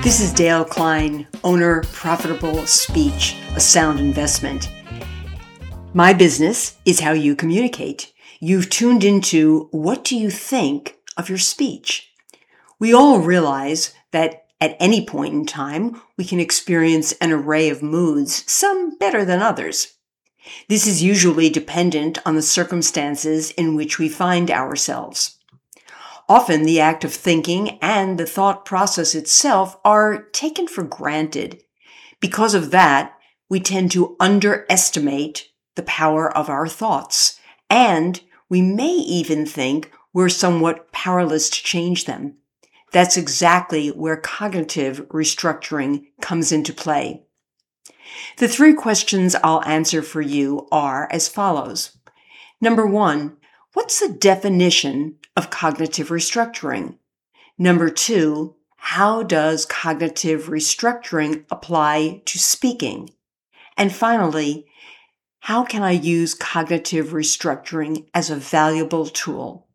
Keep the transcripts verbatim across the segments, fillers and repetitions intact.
This is Dale Klein, owner Profitable Speech, a sound investment. My business is how you communicate. You've tuned into what do you think of your speech? We all realize that at any point in time, we can experience an array of moods, some better than others. This is usually dependent on the circumstances in which we find ourselves. Often the act of thinking and the thought process itself are taken for granted. Because of that, we tend to underestimate the power of our thoughts, and we may even think we're somewhat powerless to change them. That's exactly where cognitive restructuring comes into play. The three questions I'll answer for you are as follows. Number one, what's the definition of cognitive restructuring? Number two, how does cognitive restructuring apply to speaking? And finally, how can I use cognitive restructuring as a valuable tool?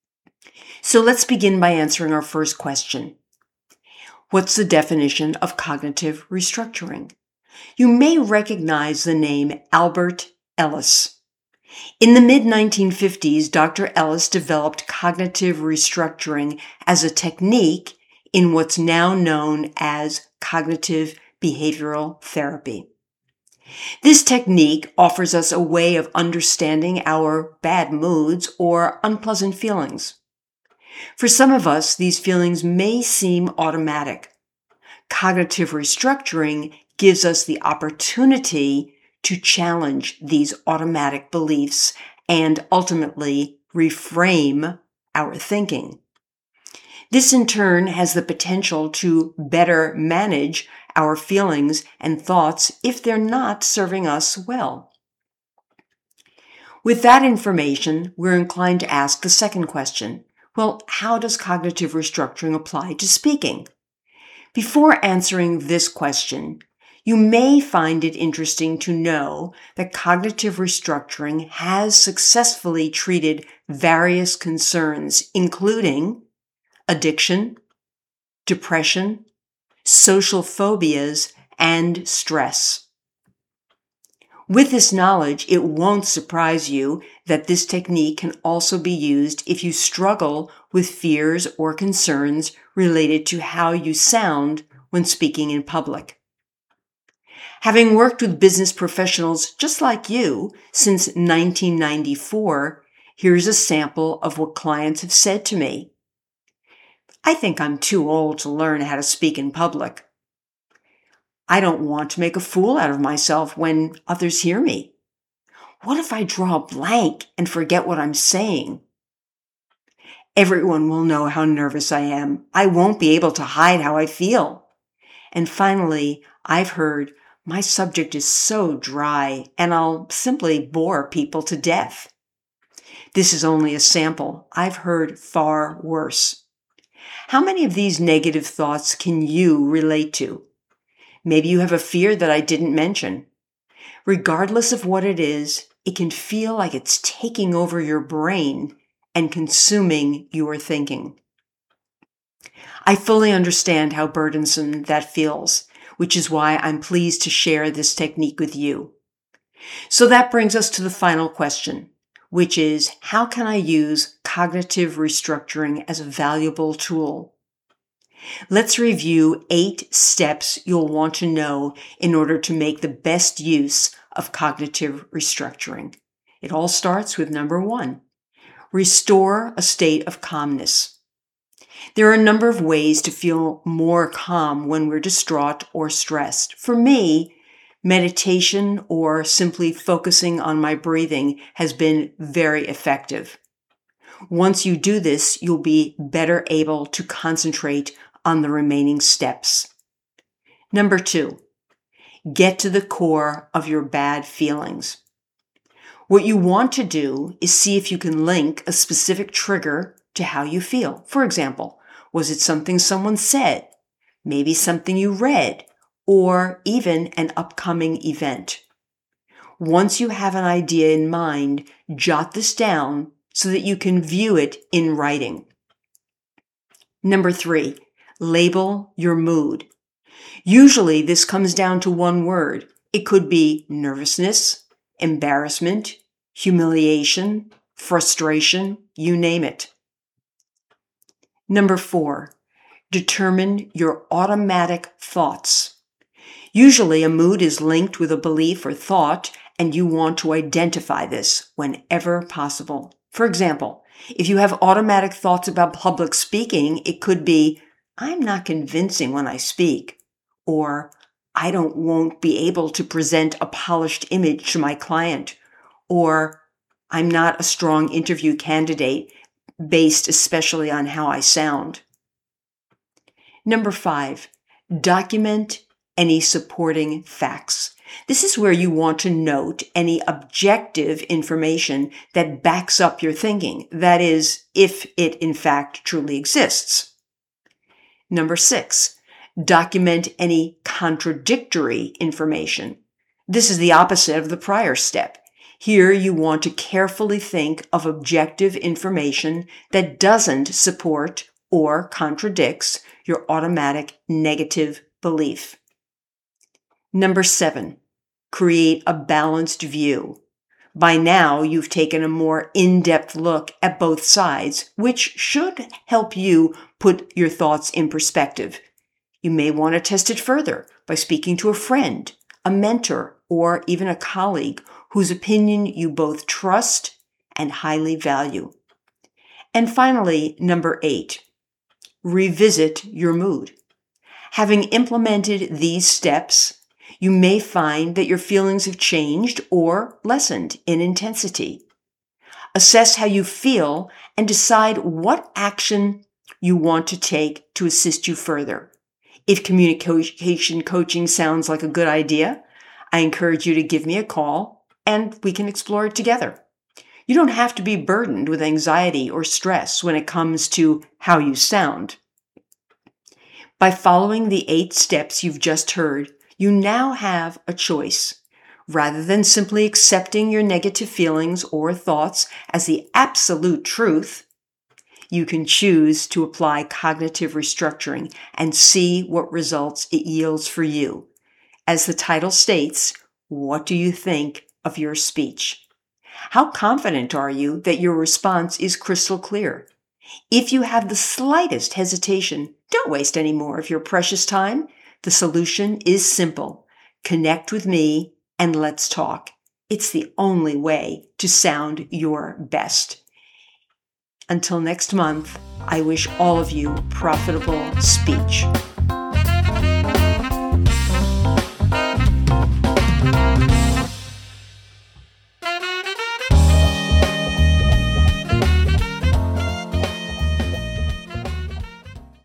So let's begin by answering our first question. What's the definition of cognitive restructuring? You may recognize the name Albert Ellis. In the mid nineteen fifties, Doctor Ellis developed cognitive restructuring as a technique in what's now known as cognitive behavioral therapy. This technique offers us a way of understanding our bad moods or unpleasant feelings. For some of us, these feelings may seem automatic. Cognitive restructuring gives us the opportunity to challenge these automatic beliefs and ultimately reframe our thinking. This in turn has the potential to better manage our feelings and thoughts if they're not serving us well. With that information, we're inclined to ask the second question. Well, how does cognitive restructuring apply to speaking? Before answering this question, you may find it interesting to know that cognitive restructuring has successfully treated various concerns, including addiction, depression, social phobias, and stress. With this knowledge, it won't surprise you that this technique can also be used if you struggle with fears or concerns related to how you sound when speaking in public. Having worked with business professionals just like you since nineteen ninety-four, here's a sample of what clients have said to me. I think I'm too old to learn how to speak in public. I don't want to make a fool out of myself when others hear me. What if I draw a blank and forget what I'm saying? Everyone will know how nervous I am. I won't be able to hide how I feel. And finally, I've heard, my subject is so dry, and I'll simply bore people to death. This is only a sample. I've heard far worse. How many of these negative thoughts can you relate to? Maybe you have a fear that I didn't mention. Regardless of what it is, it can feel like it's taking over your brain and consuming your thinking. I fully understand how burdensome that feels, which is why I'm pleased to share this technique with you. So that brings us to the final question, which is, how can I use cognitive restructuring as a valuable tool? Let's review eight steps you'll want to know in order to make the best use of cognitive restructuring. It all starts with number one, restore a state of calmness. There are a number of ways to feel more calm when we're distraught or stressed. For me, meditation or simply focusing on my breathing has been very effective. Once you do this, you'll be better able to concentrate on the remaining steps. Number two, get to the core of your bad feelings. What you want to do is see if you can link a specific trigger to how you feel. For example, was it something someone said? Maybe something you read, or even an upcoming event. Once you have an idea in mind, jot this down so that you can view it in writing. Number three, label your mood. Usually this comes down to one word. It could be nervousness, embarrassment, humiliation, frustration, you name it. Number four, determine your automatic thoughts. Usually a mood is linked with a belief or thought, and you want to identify this whenever possible. For example, if you have automatic thoughts about public speaking, it could be, I'm not convincing when I speak, or I don't won't be able to present a polished image to my client, or I'm not a strong interview candidate based especially on how I sound. Number five, document any supporting facts. This is where you want to note any objective information that backs up your thinking. That is, if it in fact truly exists. Number six, document any contradictory information. This is the opposite of the prior step. Here you want to carefully think of objective information that doesn't support or contradicts your automatic negative belief. Number seven, create a balanced view. By now, you've taken a more in-depth look at both sides, which should help you put your thoughts in perspective. You may want to test it further by speaking to a friend, a mentor, or even a colleague whose opinion you both trust and highly value. And finally, number eight, revisit your mood. Having implemented these steps, you may find that your feelings have changed or lessened in intensity. Assess how you feel and decide what action you want to take to assist you further. If communication coaching sounds like a good idea, I encourage you to give me a call and we can explore it together. You don't have to be burdened with anxiety or stress when it comes to how you sound. By following the eight steps you've just heard, you now have a choice. Rather than simply accepting your negative feelings or thoughts as the absolute truth, you can choose to apply cognitive restructuring and see what results it yields for you. As the title states, what do you think of your speech? How confident are you that your response is crystal clear? If you have the slightest hesitation, don't waste any more of your precious time. The solution is simple. Connect with me and let's talk. It's the only way to sound your best. Until next month, I wish all of you profitable speech.